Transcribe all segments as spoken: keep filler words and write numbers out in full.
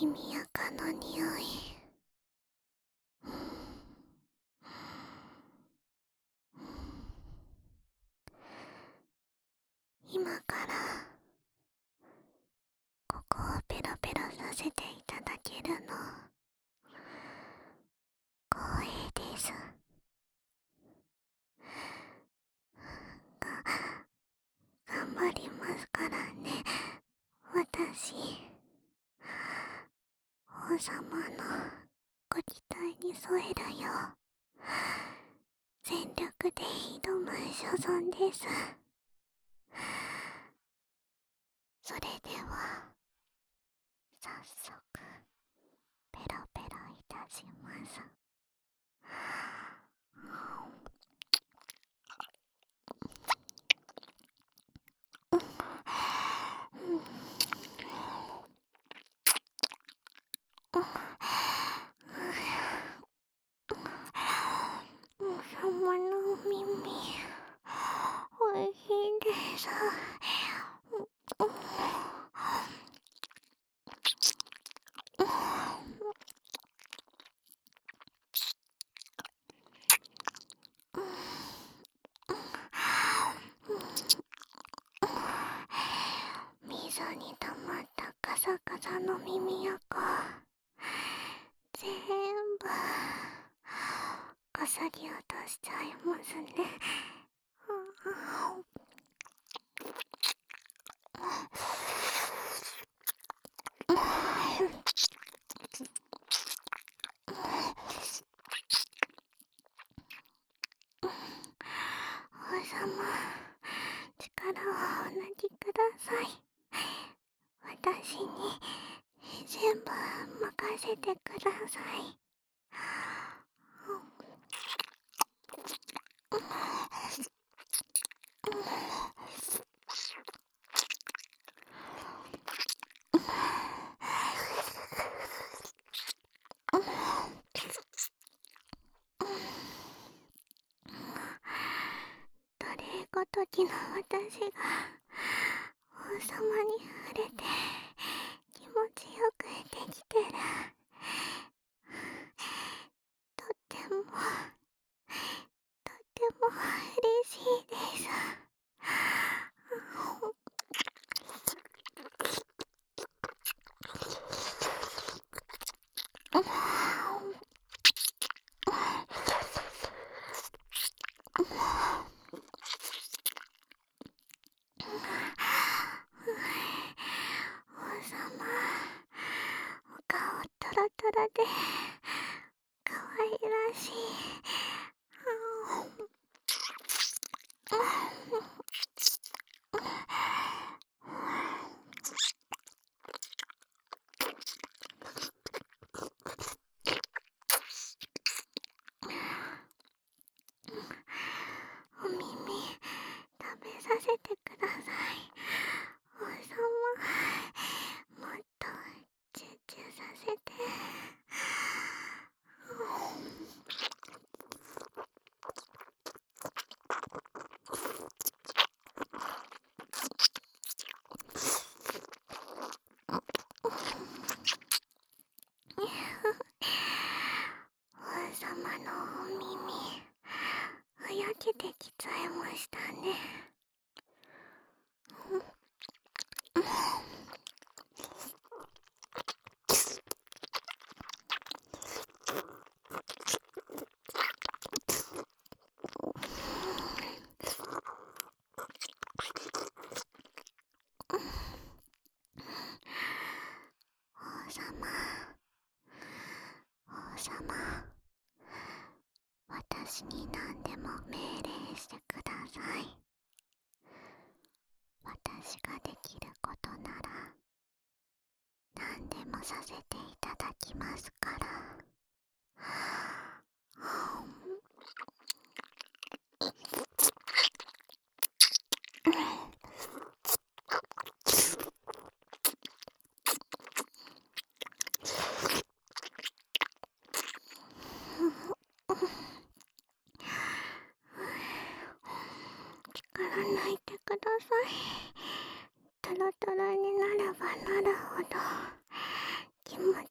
耳垢の匂い。今からここをペロペロさせていただけるの光栄です。が頑張りますからね。私王様のご期待に添えるよう全力で挑む所存です。それでは早速ペロペロいたします。王様のお耳おいしいです。水に溜まったカサカサの耳垢全部こそぎ落としちゃいますね。王様、力をお抜きください。私に全部任せてください。奴隷ごときの私が王様に触れて気持ちよくできてる。とってもとっても嬉しいです。王様、お顔トロトロで可愛らしい。お耳食べさせてください。王様、もっとチューチューさせて。王様のお耳ふやけてきちゃいましたね。王様、王様、私に何でも命令してください。私ができることなら何でもさせていただきますから。力抜いてください。トロトロになればなるほど気持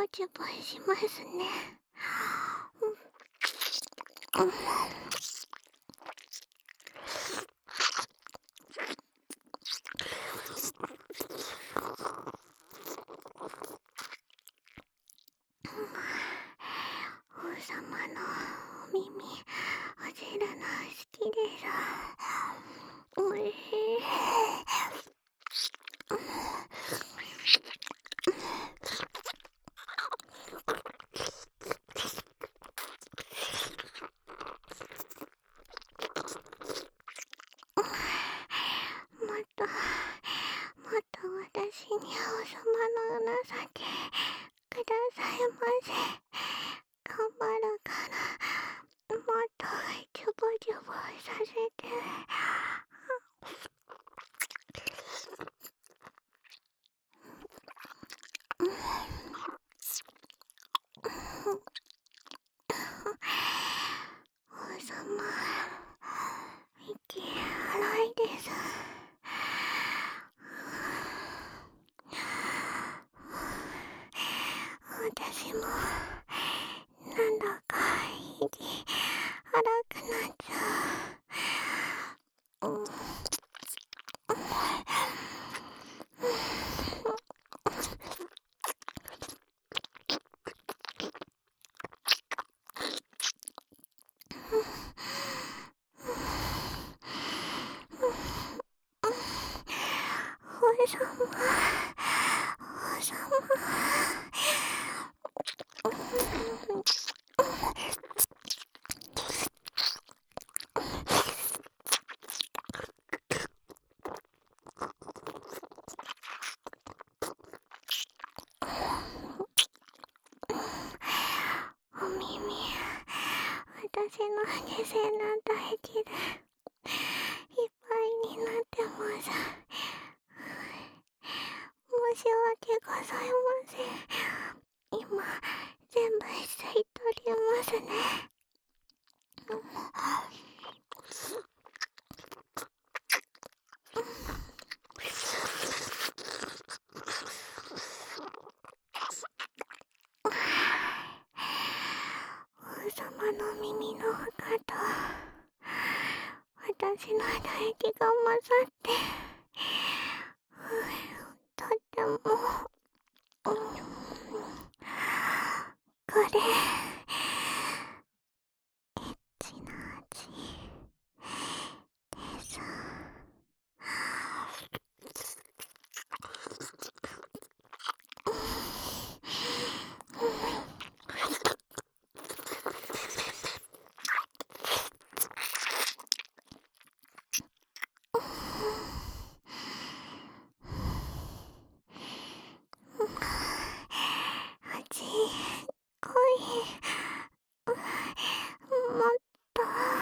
ちぼしますね。うん。王様のお耳、あじるの好きです。おいしい。もっと、もっと私に王様のうなさけくださいませ。頑張るから、もっとジュボジュボさせて。王様、息荒いです。私もなんだか息荒くなっちゃう。うん。王様、王様。お耳、私の下世な唾液でいっぱいになってます。申し訳ございません。今、全部吸い取りますね。王様の耳の中と私の唾液が混ざって、とっても、うん、これエッチな味です。味濃い。もっと。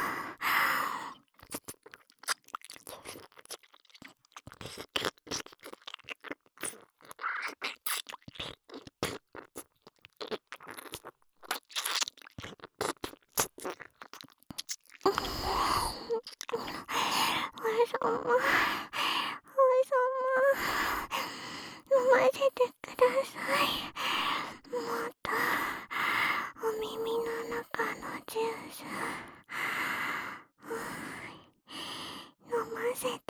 王様、王様、飲ませてください。もっとお耳の中のジュース飲ませて。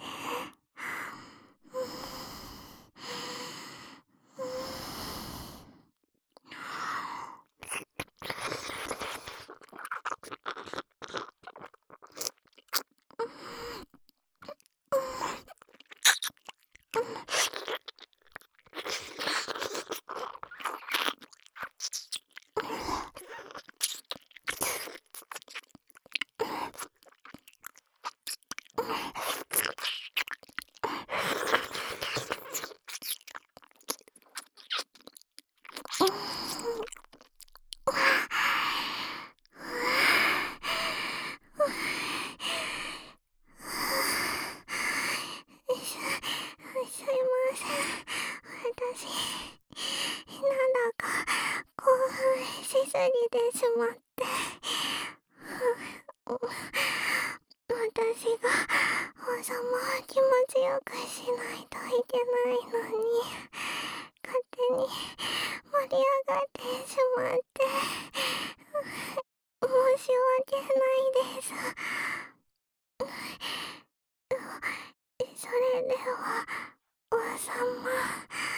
すいません。私、なんだか興奮しすぎてしまって。私が王様を気持ちよくしないといけないのに、勝手に盛り上がってしまって、申し訳ないです。それでは、王様、